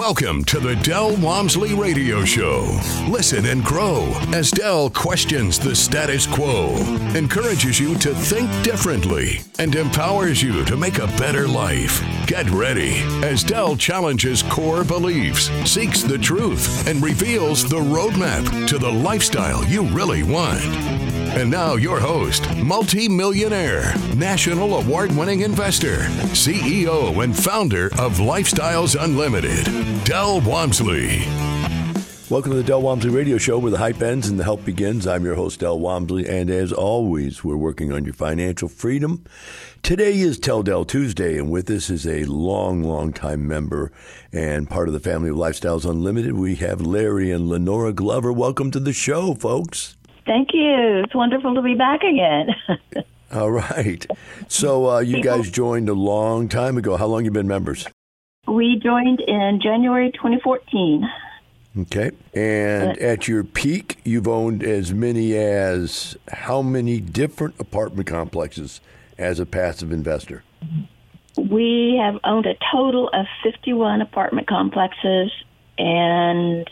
Welcome to the Del Walmsley Radio Show. Listen and grow as Del questions the status quo, encourages you to think differently, and empowers you to make a better life. Get ready as Del challenges core beliefs, seeks the truth, and reveals the roadmap to the lifestyle you really want. And now your host, multi-millionaire, national award-winning investor, CEO and founder of Lifestyles Unlimited, Del Walmsley. Welcome to the Del Walmsley Radio Show, where the hype ends and the help begins. I'm your host, Del Walmsley, and as always, we're working on your financial freedom. Today is Tell Del Tuesday, and with us is a long time member and part of the family of Lifestyles Unlimited. We have Larry and Lenora Glover. Welcome to the show, folks. Thank you. It's wonderful to be back again. All right. So you guys joined a long time ago. How long have you been members? We joined in January 2014. Okay. And at your peak, you've owned as many as how many different apartment complexes as a passive investor? We have owned a total of 51 apartment complexes and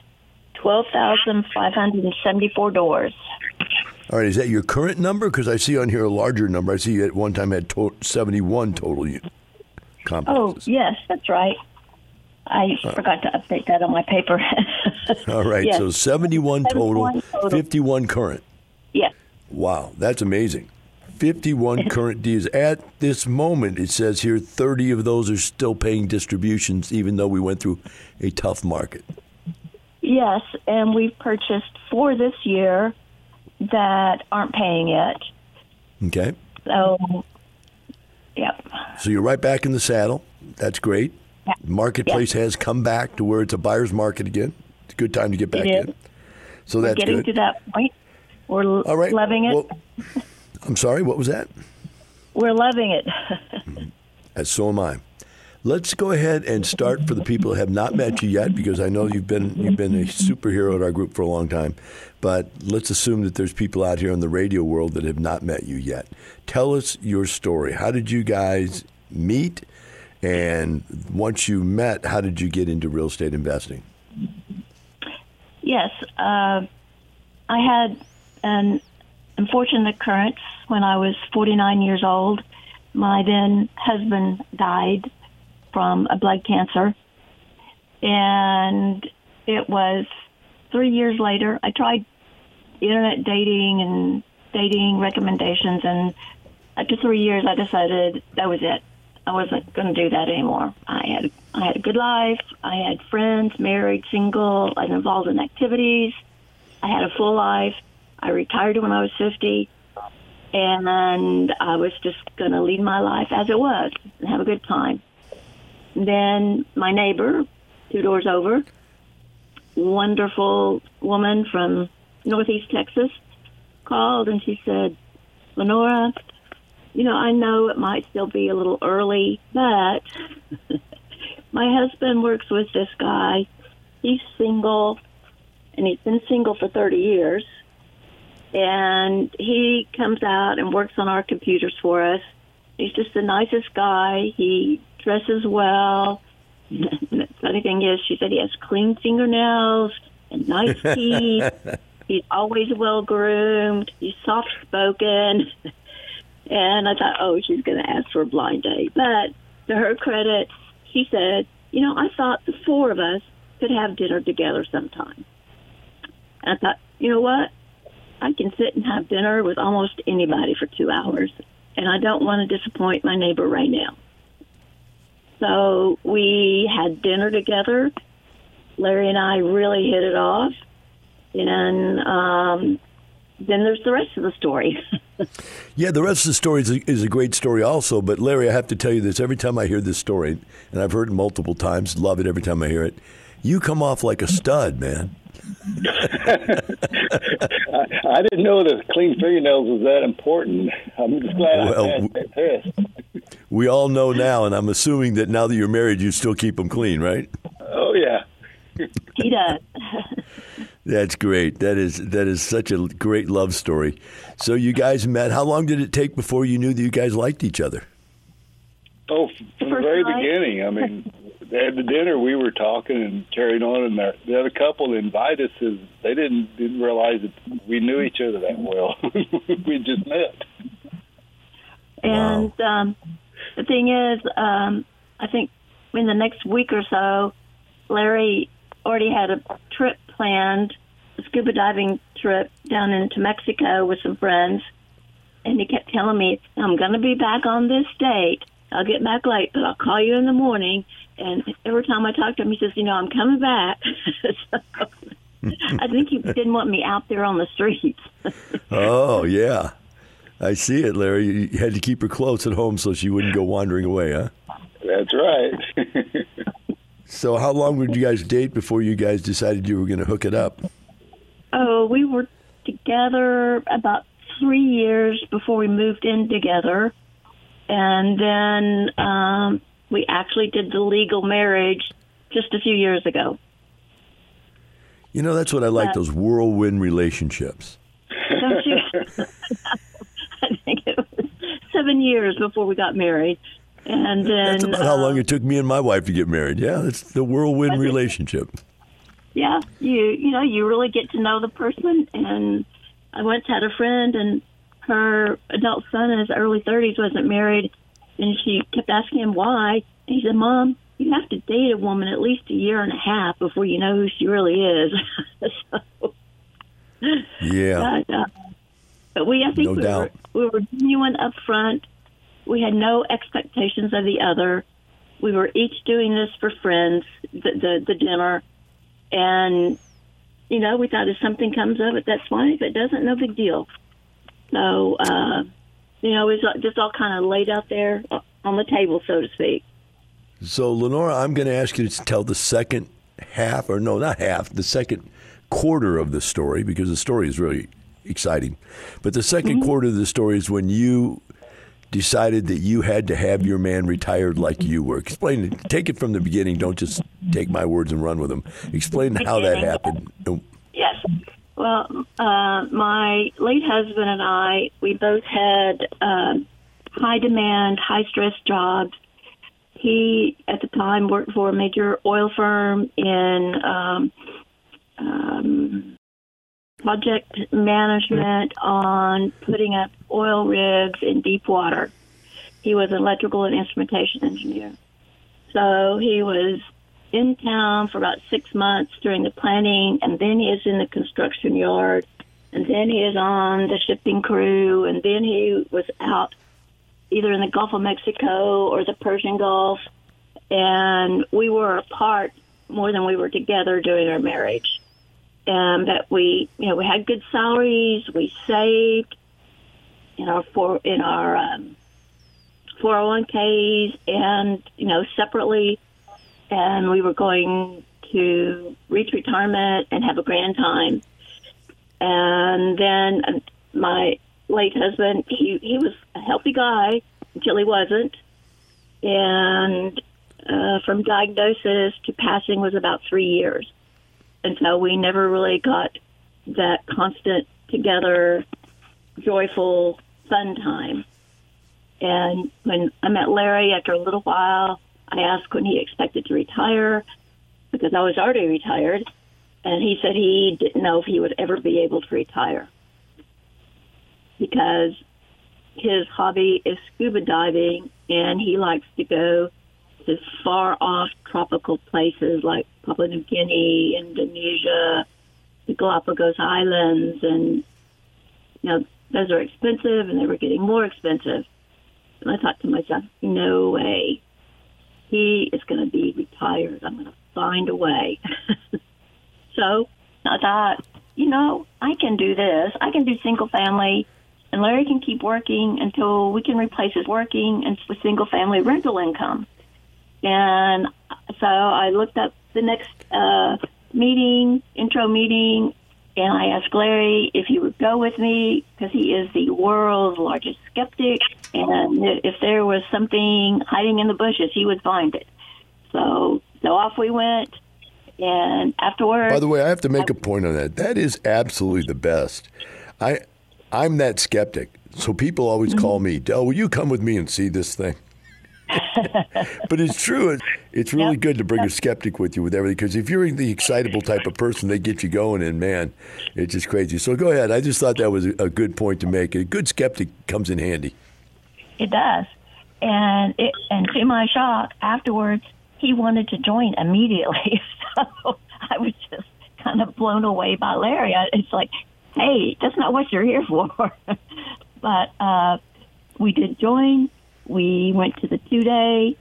12,574 doors. All right, is that your current number? Because I see on here a larger number. I see you at one time had 71 total complexes. Oh, yes, that's right. I forgot to update that on my paper. All right, yes. So 71 total, 51 current. Yes. Wow, that's amazing. 51 current deals. At this moment, it says here 30 of those are still paying distributions, even though we went through a tough market. Yes, and we've purchased 4 this year that aren't paying yet. Okay. So, yep. So you're right back in the saddle. That's great. Yeah. Marketplace has come back to where it's a buyer's market again. It's a good time to get back in. So that's good. We're getting to that point. We're loving it. Well, I'm sorry, what was that? We're loving it. As so am I. Let's go ahead and start for the people who have not met you yet, because I know you've been a superhero at our group for a long time. But let's assume that there's people out here in the radio world that have not met you yet. Tell us your story. How did you guys meet? And once you met, how did you get into real estate investing? Yes. I had an unfortunate occurrence when I was 49 years old. My then husband died from a blood cancer, and it was 3 years later. I tried internet dating and dating recommendations, and after 3 years, I decided that was it. I wasn't going to do that anymore. I had a good life. I had friends, married, single. I was involved in activities. I had a full life. I retired when I was 50, and I was just going to lead my life as it was and have a good time. Then my neighbor, 2 doors over, wonderful woman from Northeast Texas, called and she said, Lenora, I know it might still be a little early, but my husband works with this guy. He's single, and he's been single for 30 years. And he comes out and works on our computers for us. He's just the nicest guy. He dresses well. The funny thing is, she said he has clean fingernails and nice teeth. He's always well-groomed. He's soft-spoken. And I thought, she's going to ask for a blind date. But to her credit, she said, I thought the 4 of us could have dinner together sometime. And I thought, you know what? I can sit and have dinner with almost anybody for 2 hours, and I don't want to disappoint my neighbor right now. So we had dinner together. Larry and I really hit it off, and then there's the rest of the story. Yeah, the rest of the story is a great story also, but Larry, I have to tell you this. Every time I hear this story, and I've heard it multiple times, love it every time I hear it, you come off like a stud, man. I didn't know that clean fingernails was that important. I'm just glad I passed that test. We all know now, and I'm assuming that now that you're married, you still keep them clean, right? Oh, yeah. He does. That's great. That is such a great love story. So you guys met. How long did it take before you knew that you guys liked each other? Oh, from the very beginning. I mean, at the dinner we were talking and carried on, and the other couple that invited us, they didn't realize that we knew each other that well. We just met. And the thing is, I think in the next week or so, Larry already had a trip planned, a scuba diving trip down into Mexico with some friends. And he kept telling me, I'm going to be back on this date. I'll get back late, but I'll call you in the morning. And every time I talk to him, he says, I'm coming back. So, I think he didn't want me out there on the streets. Oh, yeah. I see it, Larry. You had to keep her close at home so she wouldn't go wandering away, huh? That's right. So how long would you guys date before you guys decided you were going to hook it up? Oh, we were together about 3 years before we moved in together. And then we actually did the legal marriage just a few years ago. That's what I like, those whirlwind relationships. Don't you? I think it was 7 years before we got married. And then that's about how long it took me and my wife to get married. Yeah, that's the whirlwind relationship. Yeah, you really get to know the person. And I once had a friend, and her adult son in his early 30s wasn't married, and she kept asking him why. And he said, Mom, you have to date a woman at least a year and a half before you know who she really is. So, yeah. But I think we were genuine up front. We had no expectations of the other. We were each doing this for friends, the dinner. And, we thought if something comes of it, that's fine. If it doesn't, no big deal. So, it was just all kind of laid out there on the table, so to speak. So, Lenora, I'm going to ask you to tell the second half, or no, not half, the second quarter of the story, because the story is really exciting. But the second quarter of the story is when you decided that you had to have your man retired like you were. Explain it. Take it from the beginning. Don't just take my words and run with them. Explain how that happened. Yes. Well, my late husband and I, we both had high demand, high stress jobs. He, at the time, worked for a major oil firm in project management on putting up oil rigs in deep water. He was an electrical and instrumentation engineer. So he was in town for about 6 months during the planning, and then he is in the construction yard, and then he is on the shipping crew, and then he was out either in the Gulf of Mexico or the Persian Gulf. And we were apart more than we were together during our marriage. But we had good salaries. We saved in our 401ks and separately, and we were going to reach retirement and have a grand time. And then my late husband, he was a healthy guy until he wasn't, and from diagnosis to passing was about 3 years. And so we never really got that constant together, joyful, fun time. And when I met Larry, after a little while, I asked when he expected to retire, because I was already retired. And he said he didn't know if he would ever be able to retire, because his hobby is scuba diving, and he likes to go to far-off tropical places like Papua New Guinea, Indonesia, the Galapagos Islands, and those are expensive, and they were getting more expensive. And I thought to myself, no way. He is going to be retired. I'm going to find a way. So I thought, I can do this. I can do single family, and Larry can keep working until we can replace his working and single family rental income. And so I looked up the next intro meeting, and I asked Larry if he would go with me, because he is the world's largest skeptic, and if there was something hiding in the bushes, he would find it. So off we went, and afterwards... By the way, I have to make a point on that. That is absolutely the best. I'm that skeptic, so people always call me, Del, will you come with me and see this thing? But it's true. It's really good to bring a skeptic with you with everything, because if you're the excitable type of person, they get you going, and man, it's just crazy. So go ahead. I just thought that was a good point to make. A good skeptic comes in handy. It does. And to my shock, afterwards, he wanted to join immediately. So I was just kind of blown away by Larry. It's like, hey, that's not what you're here for. But we did join. We went to the 2-day,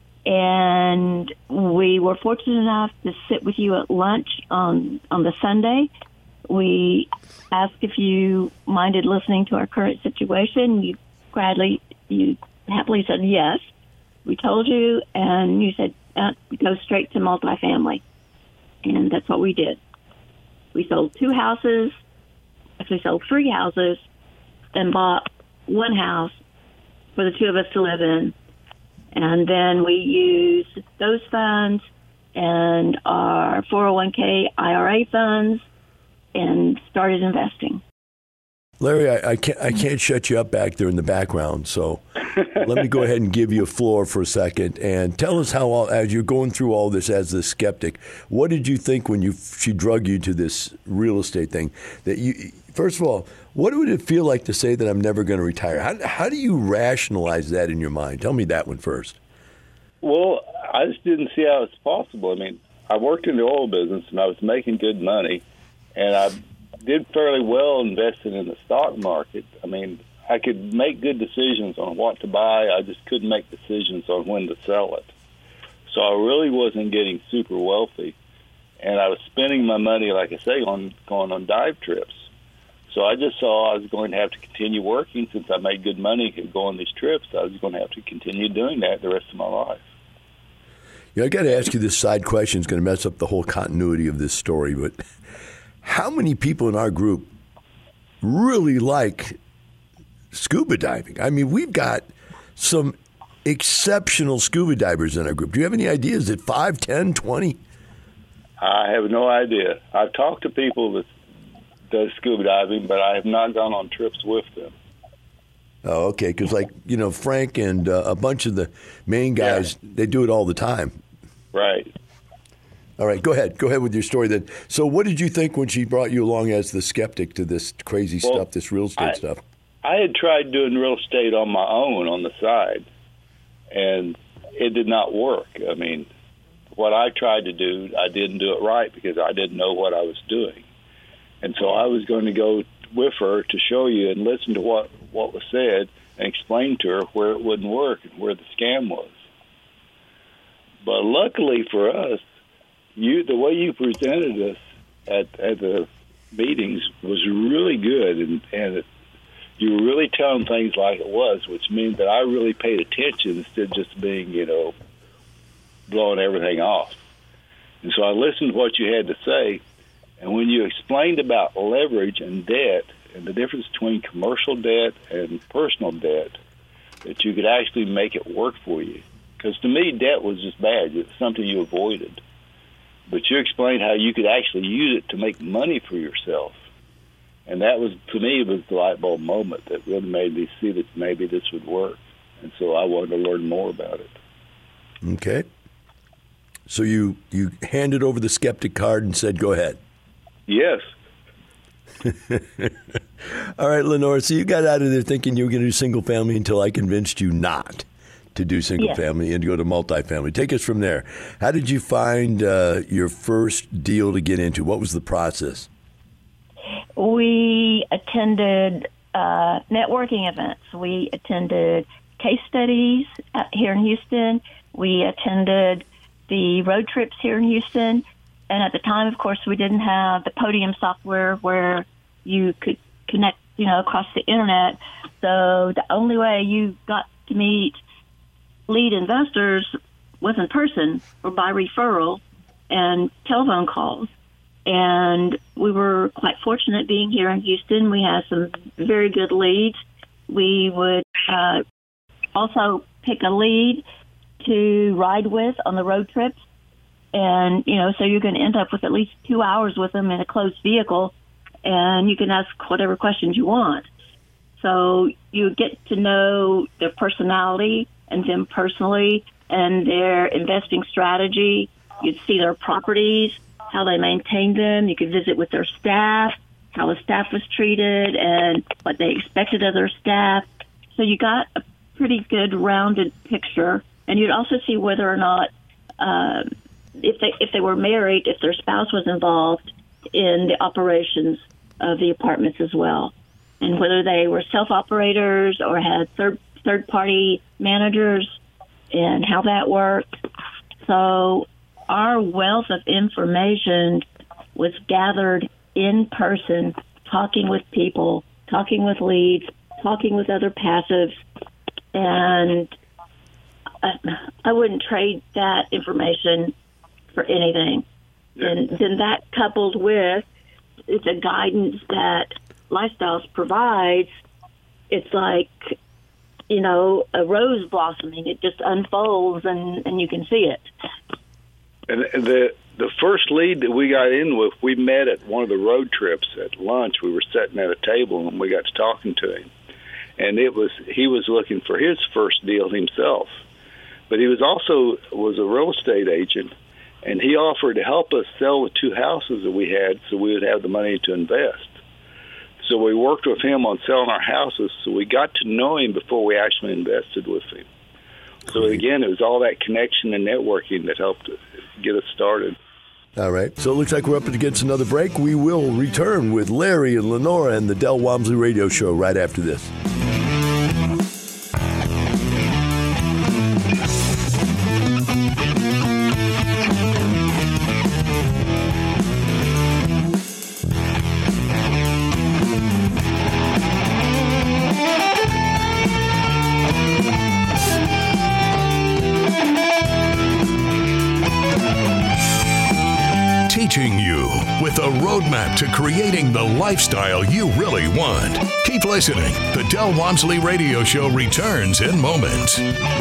and we were fortunate enough to sit with you at lunch on the Sunday. We asked if you minded listening to our current situation. You happily said yes. We told you, and you said go straight to multifamily. And that's what we did. We sold 2 houses. Actually sold 3 houses, then bought 1 house for the 2 of us to live in. And then we used those funds and our 401k IRA funds and started investing. Larry, I can't shut you up back there in the background, so let me go ahead and give you a floor for a second and tell us how, as you're going through all this as the skeptic, what did you think when she drug you to this real estate thing? That you, first of all, what would it feel like to say that I'm never going to retire? How do you rationalize that in your mind? Tell me that one first. Well, I just didn't see how it's possible. I mean, I worked in the oil business, and I was making good money, and I did fairly well investing in the stock market. I mean, I could make good decisions on what to buy. I just couldn't make decisions on when to sell it. So I really wasn't getting super wealthy. And I was spending my money, like I say, on going on dive trips. So I just saw I was going to have to continue working. Since I made good money and go on these trips, I was going to have to continue doing that the rest of my life. Yeah, I got to ask you this side question. It's going to mess up the whole continuity of this story, but how many people in our group really like scuba diving? I mean, we've got some exceptional scuba divers in our group. Do you have any ideas? Is it 5, 10, 20? I have no idea. I've talked to people that do scuba diving, but I have not gone on trips with them. Oh, okay. Because, Frank and a bunch of the main guys, they do it all the time. Right. All right, go ahead. Go ahead with your story then. So what did you think when she brought you along as the skeptic to this crazy stuff, this real estate stuff? I had tried doing real estate on my own on the side, and it did not work. I mean, what I tried to do, I didn't do it right because I didn't know what I was doing. And so I was going to go with her to show you and listen to what was said and explain to her where it wouldn't work and where the scam was. But luckily for us, the way you presented us at the meetings was really good, and you were really telling things like it was, which means that I really paid attention instead of just being, blowing everything off. And so I listened to what you had to say, and when you explained about leverage and debt and the difference between commercial debt and personal debt, that you could actually make it work for you. Because to me, debt was just bad. It was something you avoided. But you explained how you could actually use it to make money for yourself. And that was, to me, was the light bulb moment that really made me see that maybe this would work. And so I wanted to learn more about it. Okay. So you handed over the skeptic card and said, go ahead. Yes. All right, Lenora, so you got out of there thinking you were going to do single family until I convinced you not to do single family and to go to multifamily. Take us from there. How did you find your first deal to get into? What was the process? We attended networking events. We attended case studies here in Houston. We attended the road trips here in Houston. And at the time, of course, we didn't have the Podium software where you could connect, across the internet. So the only way you got to meet lead investors was in person or by referral and telephone calls. And we were quite fortunate being here in Houston. We had some very good leads. We would also pick a lead to ride with on the road trips. And, so you're going to end up with at least 2 hours with them in a closed vehicle, and you can ask whatever questions you want. So you get to know their personality, and them personally and their investing strategy. You'd see their properties, how they maintain them. You could visit with their staff, how the staff was treated, and what they expected of their staff. So you got a pretty good rounded picture. And you'd also see whether or not, if they were married, if their spouse was involved in the operations of the apartments as well, and whether they were self-operators or had third-party managers and how that worked. So our wealth of information was gathered in person, talking with people, talking with leads, talking with other passives, and I wouldn't trade that information for anything. And then that coupled with the guidance that Lifestyles provides, it's like, you know, a rose blossoming. It just unfolds and you can see it. And the first lead that we got in with, we met at one of the road trips at lunch. We were sitting at a table and we got to talking to him. And he was looking for his first deal himself. But he was a real estate agent, and he offered to help us sell the 2 houses that we had so we would have the money to invest. So we worked with him on selling our houses, so we got to know him before we actually invested with him. So again, it was all that connection and networking that helped get us started. All right. So it looks like we're up against another break. We will return with Larry and Lenora and the Del Walmsley Radio Show right after this. Teaching you with a roadmap to creating the lifestyle you really want. Keep listening. The Del Walmsley Radio Show returns in moments.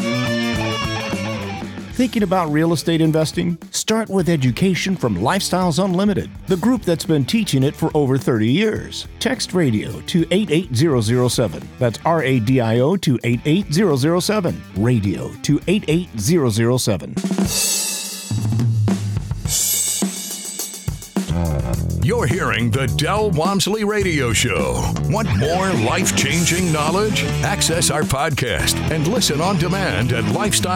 Thinking about real estate investing? Start with education from Lifestyles Unlimited, the group that's been teaching it for over 30 years. Text radio to 88007. That's RADIO to 88007. Radio to 88007. You're hearing the Del Walmsley Radio Show. Want more life-changing knowledge? Access our podcast and listen on demand at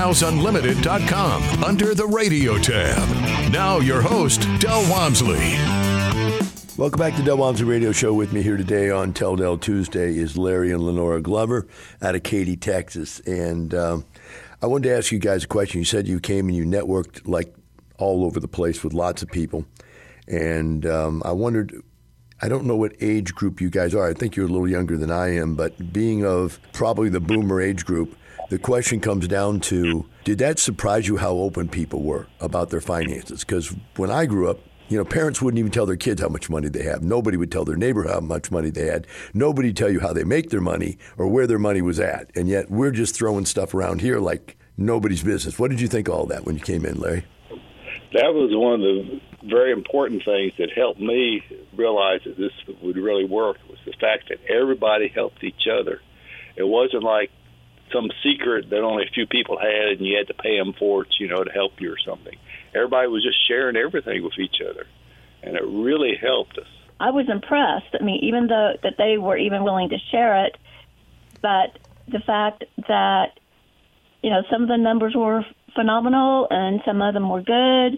lifestylesunlimited.com under the radio tab. Now your host, Del Walmsley. Welcome back to Del Walmsley Radio Show. With me here today on Tell Del Tuesday is Larry and Lenora Glover out of Katy, Texas. And I wanted to ask you guys a question. You said you came and you networked like all over the place with lots of people. And I wondered, I don't know what age group you guys are. I think you're a little younger than I am, but being of probably the boomer age group, the question comes down to, did that surprise you how open people were about their finances? Because when I grew up, you know, parents wouldn't even tell their kids how much money they have. Nobody would tell their neighbor how much money they had. Nobody would tell you how they make their money or where their money was at. And yet we're just throwing stuff around here like nobody's business. What did you think of all that when you came in, Larry? That was one of the very important things that helped me realize that this would really work, was the fact that everybody helped each other. It wasn't like some secret that only a few people had and you had to pay them for it, you know, to help you or something. Everybody was just sharing everything with each other, and it really helped us. I was impressed. I mean, even though that they were even willing to share it, but the fact that, you know, some of the numbers were phenomenal and some of them were good,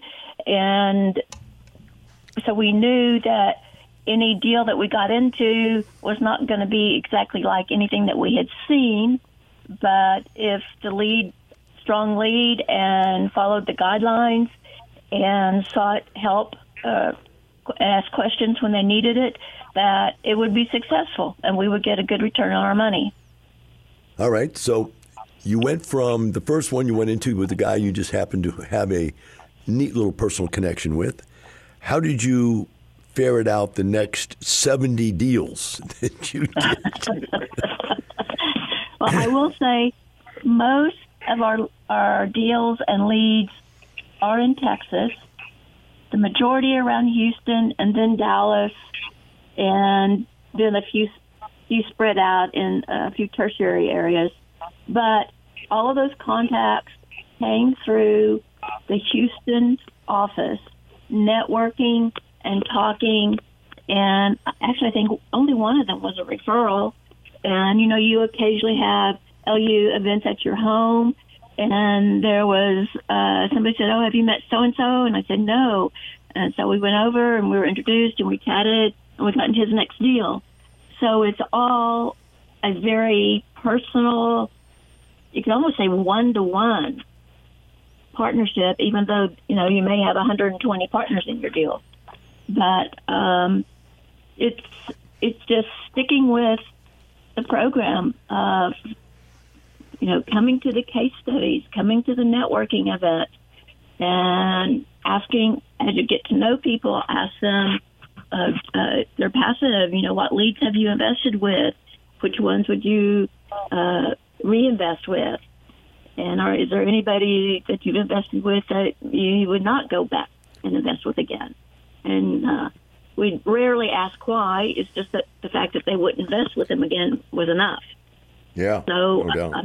and so we knew that any deal that we got into was not going to be exactly like anything that we had seen, but if the strong lead and followed the guidelines and sought help, asked questions when they needed it, that it would be successful and we would get a good return on our money. All right, so you went from the first one you went into with the guy you just happened to have a neat little personal connection with. How did you ferret out the next 70 deals that you did? Well, I will say most of our deals and leads are in Texas, the majority around Houston and then Dallas, and then a few spread out in a few tertiary areas. But all of those contacts came through the Houston office, networking and talking. And actually, I think only one of them was a referral. And, you occasionally have LU events at your home. And there was somebody said, "Oh, have you met so-and-so?" And I said, "No." And so we went over and we were introduced and we chatted and we got into his next deal. So it's all a very personal, you can almost say one-to-one partnership, even though, you may have 120 partners in your deal. But it's just sticking with the program of, coming to the case studies, coming to the networking event, and asking, as you get to know people, ask them their passive, what leads have you invested with? Which ones would you reinvest with? And is there anybody that you've invested with that you would not go back and invest with again? And we rarely ask why. It's just that the fact that they wouldn't invest with them again was enough. Yeah. So no doubt.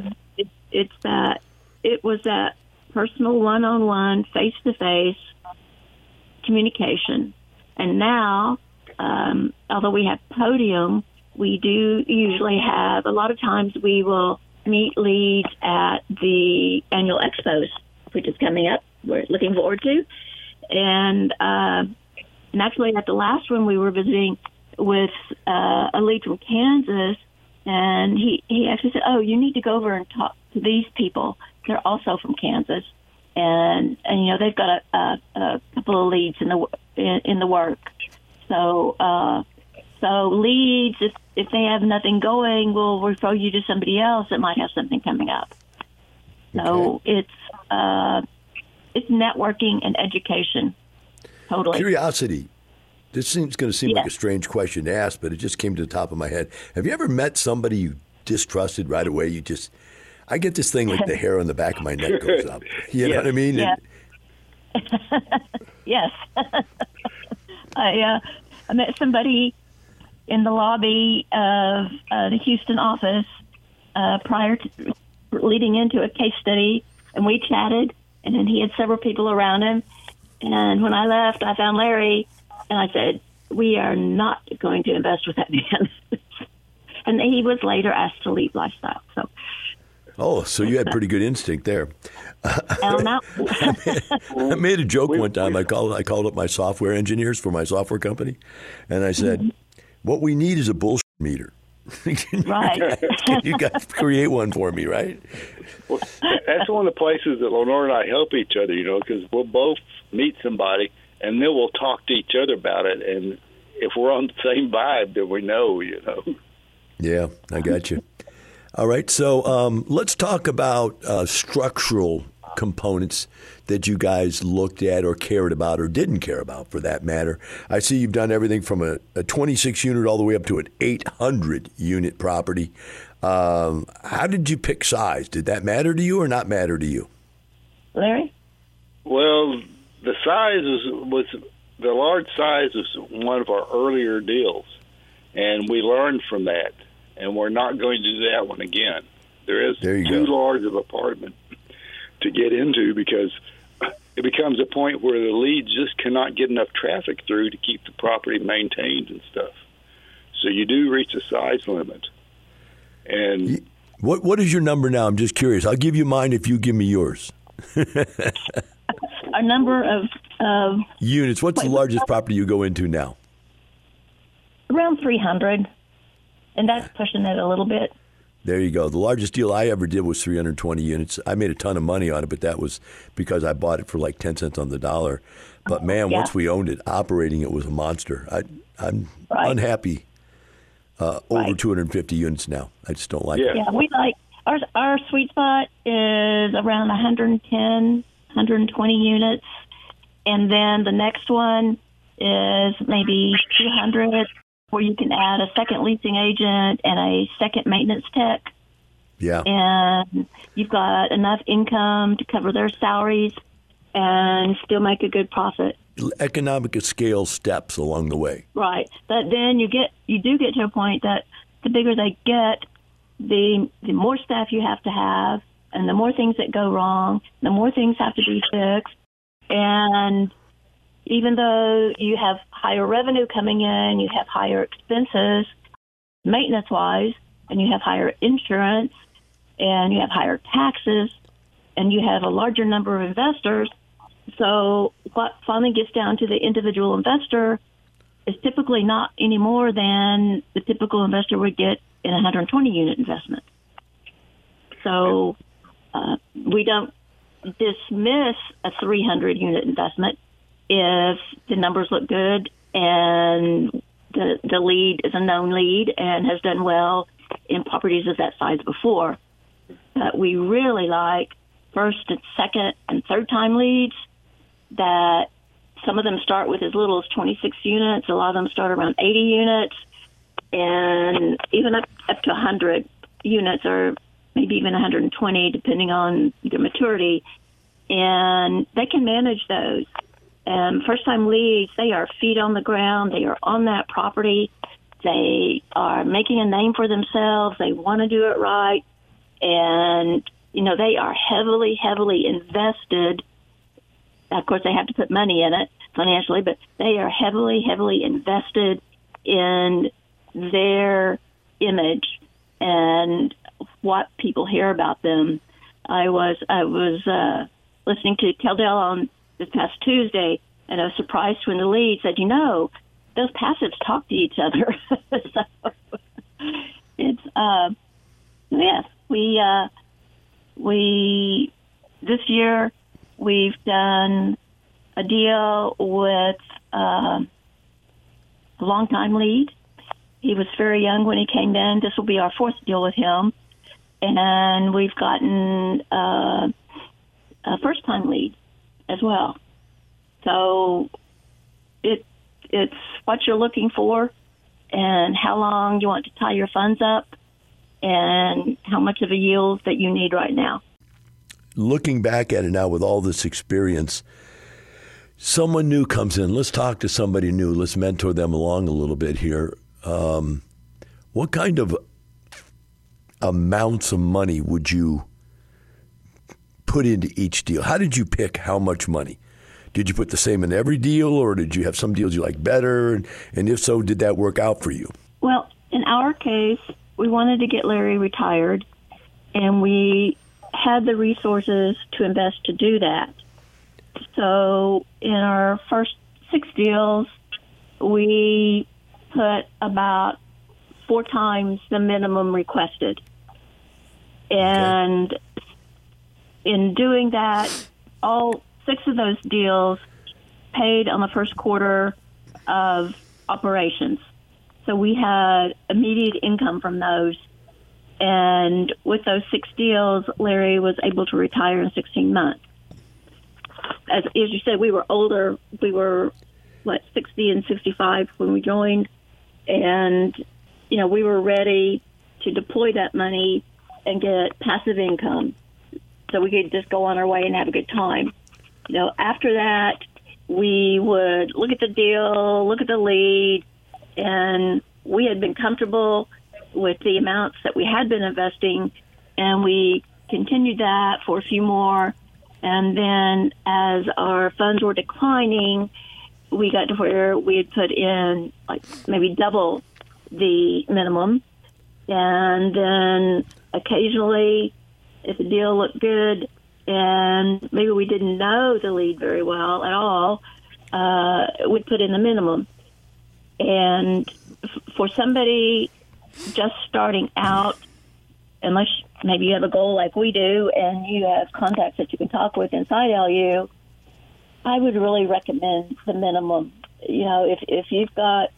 It was that personal one-on-one, face-to-face communication. And now, although we have podium, we do usually have, a lot of times we will meet leads at the annual expos, which is coming up. We're looking forward to. And actually at the last one we were visiting with a lead from Kansas, and he actually said, "Oh, you need to go over and talk to these people. They're also from Kansas." And they've got a couple of leads in the work. So leads, if they have nothing going, we'll refer you to somebody else that might have something coming up. So it's networking and education. Totally. Curiosity. This going to seem like a strange question to ask, but it just came to the top of my head. Have you ever met somebody you distrusted right away? I get this thing like the hair on the back of my neck goes up. You know what I mean? Yeah. Yes. I met somebody in the lobby of the Houston office prior to leading into a case study, and we chatted, and then he had several people around him. And when I left, I found Larry, and I said, "We are not going to invest with that man." And he was later asked to leave Lifestyle. So you had pretty good instinct there. I made a joke one time. I called up my software engineers for my software company, and I said, "What we need is a bullshit meter." Right. Can you guys create one for me, right? Well, that's one of the places that Lenora and I help each other, because we'll both meet somebody, and then we'll talk to each other about it. And if we're on the same vibe, then we know, Yeah, I got you. All right, so let's talk about structural components that you guys looked at or cared about or didn't care about, for that matter. I see you've done everything from a 26-unit all the way up to an 800-unit property. How did you pick size? Did that matter to you or not matter to you? Larry? Well, the size was the large size was one of our earlier deals, and we learned from that, and we're not going to do that one again. There is too large of an apartment to get into, because it becomes a point where the leads just cannot get enough traffic through to keep the property maintained and stuff. So you do reach a size limit. And what is your number now? I'm just curious. I'll give you mine if you give me yours. Our number of units. What's the largest property you go into now? Around 300, and that's pushing it a little bit. There you go. The largest deal I ever did was 320 units. I made a ton of money on it, but that was because I bought it for like 10 cents on the dollar. But man, once we owned it, operating it was a monster. I'm unhappy over 250 units now. I just don't like it. Yeah, we like our sweet spot is around 110, 120 units, and then the next one is maybe 200. Where you can add a second leasing agent and a second maintenance tech. Yeah. And you've got enough income to cover their salaries and still make a good profit. Economic scale steps along the way. Right. But then you do get to a point that the bigger they get, the more staff you have to have, And the more things that go wrong, the more things have to be fixed. And even though you have higher revenue coming in, you have higher expenses maintenance-wise, and you have higher insurance, and you have higher taxes, and you have a larger number of investors. So what finally gets down to the individual investor is typically not any more than the typical investor would get in a 120-unit investment. So we don't dismiss a 300-unit investment if the numbers look good and the lead is a known lead and has done well in properties of that size before. But we really like first and second and third time leads that some of them start with as little as 26 units. A lot of them start around 80 units, and even up to 100 units, or maybe even 120, depending on their maturity. And they can manage those. And first-time leads, they are feet on the ground. They are on that property. They are making a name for themselves. They want to do it right. And, they are heavily, heavily invested. Of course, they have to put money in it financially, but they are heavily, heavily invested in their image and what people hear about them. I was listening to Keldell on this past Tuesday, and I was surprised when the lead said, those passives talk to each other. So it's, yes, we this year we've done a deal with a longtime lead. He was very young when he came in. This will be our fourth deal with him. And we've gotten a first-time lead as well. So it's what you're looking for and how long you want to tie your funds up and how much of a yield that you need right now. Looking back at it now with all this experience, someone new comes in. Let's talk to somebody new. Let's mentor them along a little bit here. What kind of amounts of money would you put into each deal? How did you pick how much money? Did you put the same in every deal, or did you have some deals you like better? And if so, did that work out for you? Well, in our case, we wanted to get Larry retired, and we had the resources to invest to do that. So in our first 6 deals, we put about 4 times the minimum requested. And in doing that, all 6 of those deals paid on the first quarter of operations. So we had immediate income from those. And with those 6 deals, Larry was able to retire in 16 months. As you said, we were older. We were, 60 and 65 when we joined. And, we were ready to deploy that money and get passive income so we could just go on our way and have a good time. After that, we would look at the deal, look at the lead, and we had been comfortable with the amounts that we had been investing, and we continued that for a few more. And then as our funds were declining, we got to where we had put in maybe double the minimum. And then occasionally, if the deal looked good and maybe we didn't know the lead very well at all, we'd put in the minimum. And for somebody just starting out, unless maybe you have a goal like we do and you have contacts that you can talk with inside LU, I would really recommend the minimum. If you've got,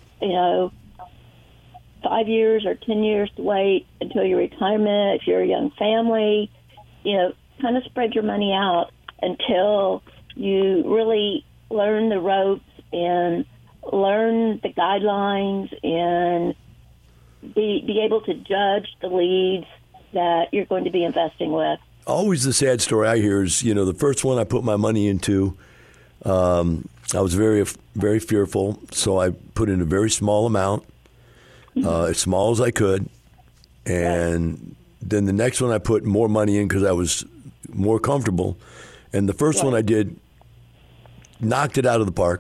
5 years or 10 years to wait until your retirement, if you're a young family, kind of spread your money out until you really learn the ropes and learn the guidelines and be able to judge the leads that you're going to be investing with. Always the sad story I hear is, the first one I put my money into, I was very, very fearful, so I put in a very small amount, as small as I could, and then the next one I put more money in because I was more comfortable. And the first one I did, knocked it out of the park.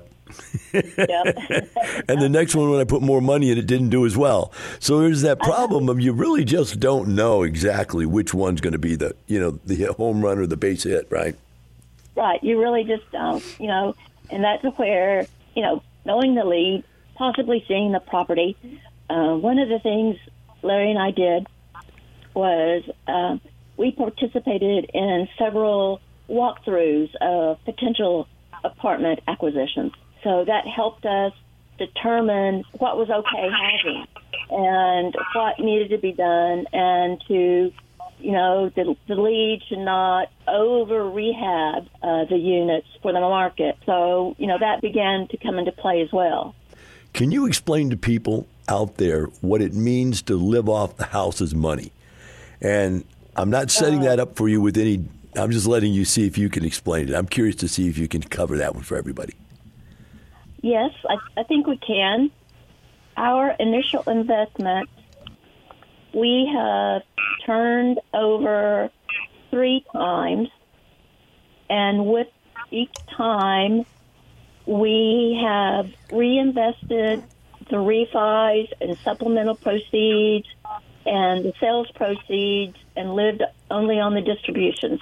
And the next one, when I put more money in, it didn't do as well. So there's that problem of you really just don't know exactly which one's going to be the home run or the base hit, right? Right. You really just don't, and that's where, knowing the lead, possibly seeing the property. One of the things Larry and I did was we participated in several walkthroughs of potential apartment acquisitions. So that helped us determine what was okay having and what needed to be done, and to, the lead should not over-rehab the units for the market. So, that began to come into play as well. Can you explain to people out there what it means to live off the house's money? And I'm not setting that up for you with any, I'm just letting you see if you can explain it. I'm curious to see if you can cover that one for everybody. Yes, I think we can. Our initial investment, we have turned over 3 times, and with each time, we have reinvested the refis and supplemental proceeds and the sales proceeds and lived only on the distributions.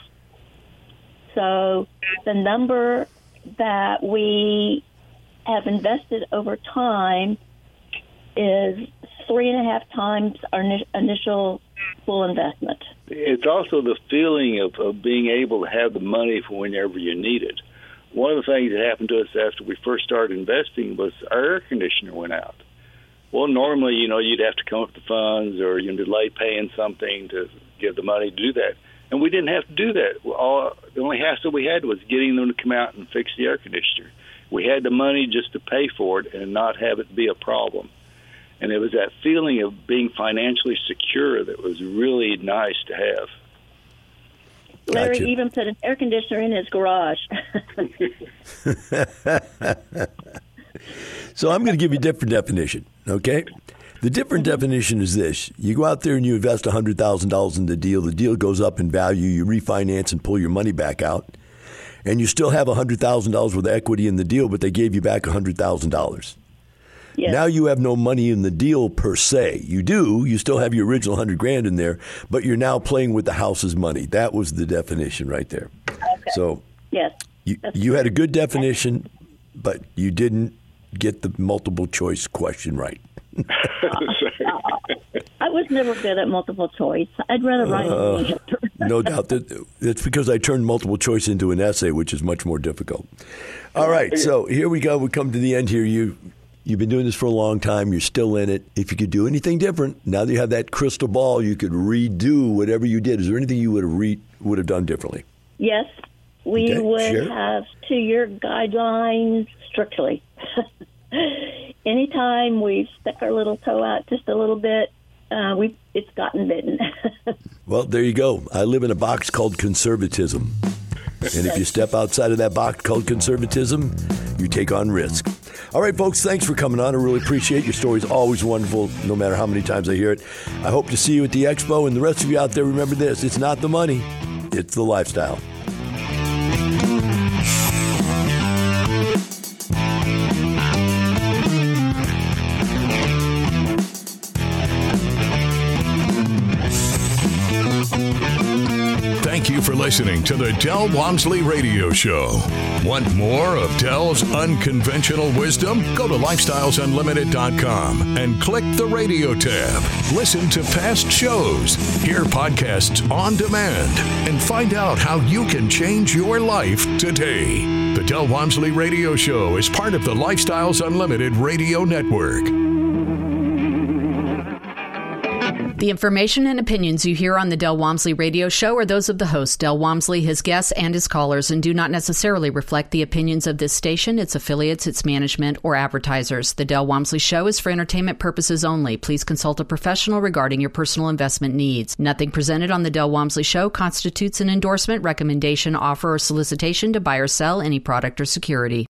So the number that we have invested over time is 3.5 times our initial full investment. It's also the feeling of being able to have the money for whenever you need it. One of the things that happened to us after we first started investing was our air conditioner went out. Well, normally, you'd have to come up with the funds or delay paying something to get the money to do that. And we didn't have to do that. The only hassle we had was getting them to come out and fix the air conditioner. We had the money just to pay for it and not have it be a problem. And it was that feeling of being financially secure that was really nice to have. Larry Gotcha. even put an air conditioner in his garage. So I'm going to give you a different definition, okay? The different definition is this. You go out there and you invest $100,000 in the deal. The deal goes up in value. You refinance and pull your money back out. And you still have $100,000 worth of equity in the deal, but they gave you back $100,000. Yes. Now you have no money in the deal per se. You do. You still have your original $100,000 in there, but you're now playing with the house's money. That was the definition right there. Okay. So yes, you had a good definition, but you didn't get the multiple choice question right. I was never good at multiple choice. I'd rather write an answer. No doubt. That's because I turned multiple choice into an essay, which is much more difficult. All right, so here we go. We come to the end here. You've been doing this for a long time. You're still in it. If you could do anything different, now that you have that crystal ball, you could redo whatever you did. Is there anything you would have done differently? Yes, we would share. have to your guidelines strictly. Anytime we've stuck our little toe out just a little bit, it's gotten bitten. Well, there you go. I live in a box called conservatism. And if you step outside of that box called conservatism, you take on risk. All right, folks, thanks for coming on. I really appreciate your story's always wonderful, no matter how many times I hear it. I hope to see you at the expo. And the rest of you out there, remember this. It's not the money. It's the lifestyle. Thank you for listening to the Del Walmsley Radio Show. Want more of Del's unconventional wisdom? Go to lifestylesunlimited.com and click the radio tab. Listen to past shows, hear podcasts on demand, and find out how you can change your life today. The Del Walmsley Radio Show is part of the Lifestyles Unlimited Radio Network. The information and opinions you hear on the Del Walmsley Radio Show are those of the host, Del Walmsley, his guests, and his callers, and do not necessarily reflect the opinions of this station, its affiliates, its management, or advertisers. The Del Walmsley Show is for entertainment purposes only. Please consult a professional regarding your personal investment needs. Nothing presented on the Del Walmsley Show constitutes an endorsement, recommendation, offer, or solicitation to buy or sell any product or security.